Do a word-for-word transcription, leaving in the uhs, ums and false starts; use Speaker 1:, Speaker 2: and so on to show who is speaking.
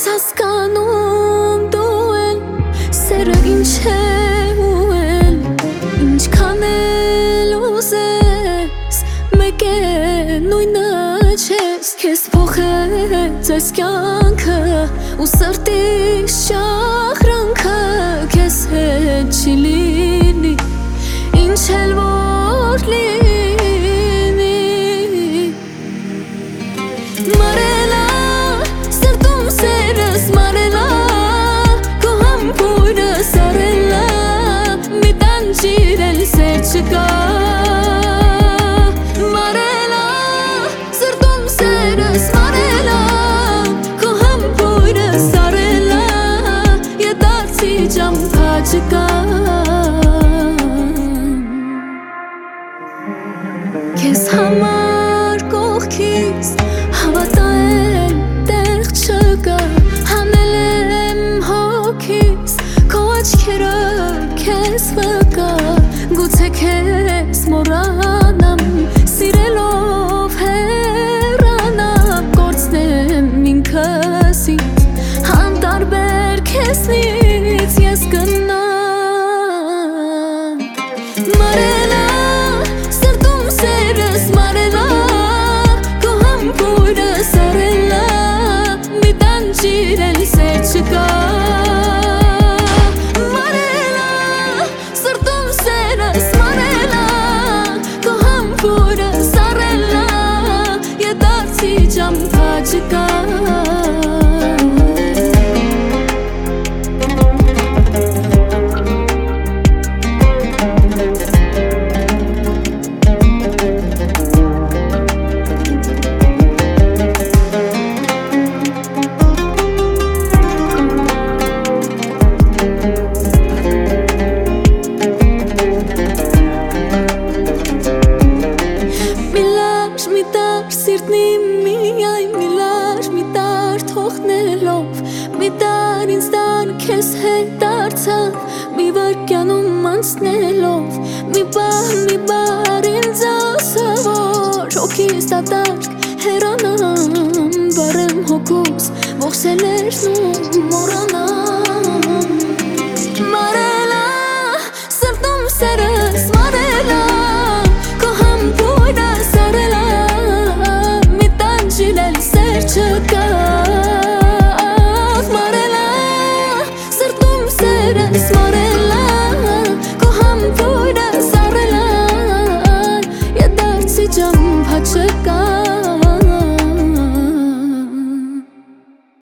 Speaker 1: Ես հասկանում դու էլ սերը ինչ է ու էլ ինչքան էլ ուզես մեկ է նույնը չես Քեզ փոխեց այս կյանքը ու սրտիս շախրանքը Քեզ հետ չի լինի ինչ էլ որ լինի Մարելա սրտում սերս մարելա Քո համբույրս արելա մի տանջիր էլ սեր չկա Մարելա սրտում սերս մարելա Քո համբույրս արելա ետացի ճամփա չկա Քեզ համար կողքից հավատալ տեղ չկա Հանել եմ հոգիս քո աչքերը քեզ վկա Գուցե քեզ մոռանամ սիրելով հեռանամ Կորցնեմ ինքս ինձ անտարբեր քեզնից ես կնամ Մարելա Սերս մարելա Քո համբույրս արելա մի տանջիր էլ սեր չկա Մարելա սրտում սերս մարելա Քո համբույրս արելա ետացի ճամփա չկա Սիրտնի միայն մի լար մի տար թողնելով Մի տար ինձ տար քեզ հետ դարձավ Մի վարկյանում անցնելով Մի բար մի բար ինձ ասա որ Հոգիս դատարկ հեռանամ Բարեմ հոգուս ողսելերն ու մոռանամ Մարելա սրտում սերս մարելա Քո համբույրս արելա չկա Մարելա սրտում սերս մարելա